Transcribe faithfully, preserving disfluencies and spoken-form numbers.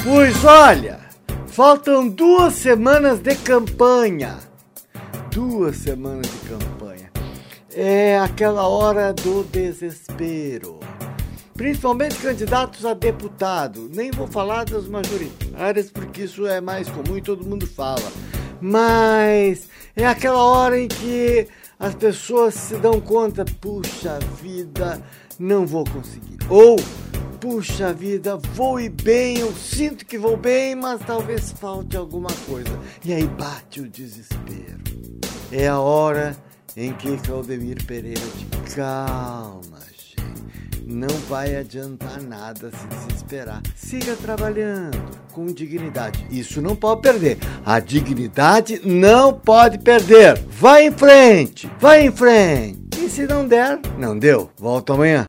Pois olha, faltam duas semanas de campanha. Duas semanas de campanha. É aquela hora do desespero. Principalmente candidatos a deputado. Nem vou falar das majoritárias, porque isso é mais comum e todo mundo fala. Mas é aquela hora em que as pessoas se dão conta, puxa vida, não vou conseguir. Ou, puxa vida, vou ir bem, eu sinto que vou bem, mas talvez falte alguma coisa. E aí bate o desespero. É a hora em que Claudemir Pereira diz, calma, gente, não vai adiantar nada se desesperar. Siga trabalhando com dignidade. Isso não pode perder. A dignidade não pode perder. Vai em frente, vai em frente. E se não der, não deu. Volta amanhã.